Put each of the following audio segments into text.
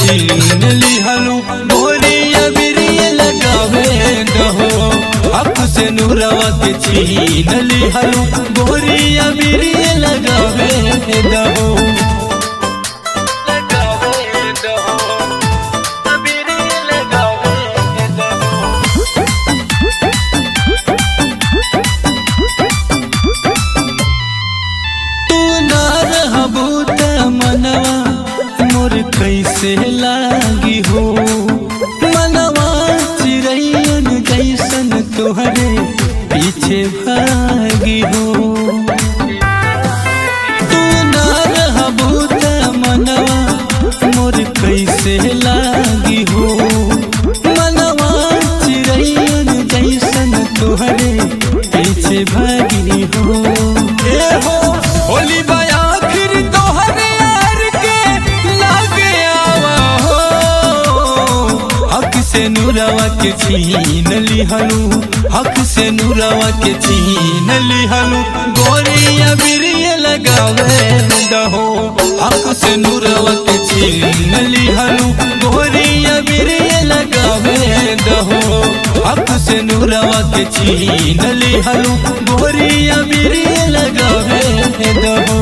छीन लिहलू गोरिया बिरिया लगावे दहो हक से नूरवा के छीन लिहलू गोरिया बिरिया लगावे दहो कैसे लागी हो मनवा चिड़ैन जैसन तुहरे पीछे भागी हो तू ना रहबू त मनवा मोर कैसे लागी हो मनवा चिड़ैन जैसन तुहरे पीछे भागी हो ए हो होली बाया फिर तोहरे से नूरवा के छीन लिहलू हक से नूरवा के छीन लिहलू गोरिया बिरिया लगावे दहो हक से नूरवा के छीन लिहलू गोरिया बिरिया लगावे दहो हक से नूरवा के छीन लिहलू गोरिया बिरिया लगावे दहो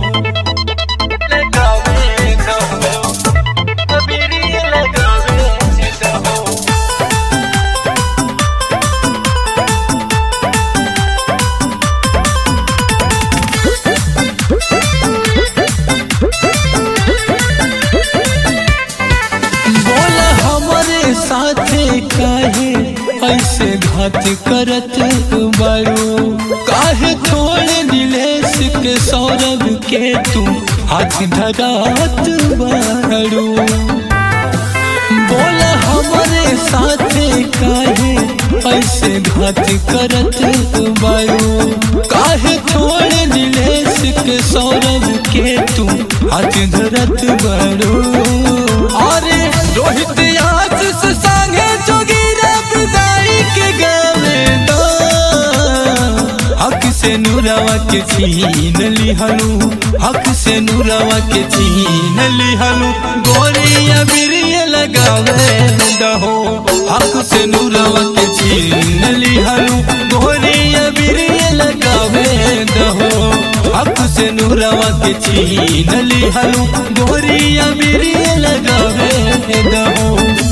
साथे काहे ऐसे घात करत बारू काहे छोड़ नीलेश के सौरभ के तू हाथ धरात बारू बोला हमारे साथे काहे ऐसे घात करत बारू काहे छोड़ नीलेश के सौरभ के तू हाथ धरत बारू अरे रोहित संगे जोगिरा विदाई के गावे दो हक से नूरवा के छीन लिहलू हक से नूरवा के छीन लिहलू गोरिया बिरिया लगावे दहो हक से नूरवा के छीन लिहलू गोरिया बिरिया लगावे दहो हक से नूरवा के छीन लिहलू गोरिया बिरिया लगावे दहो।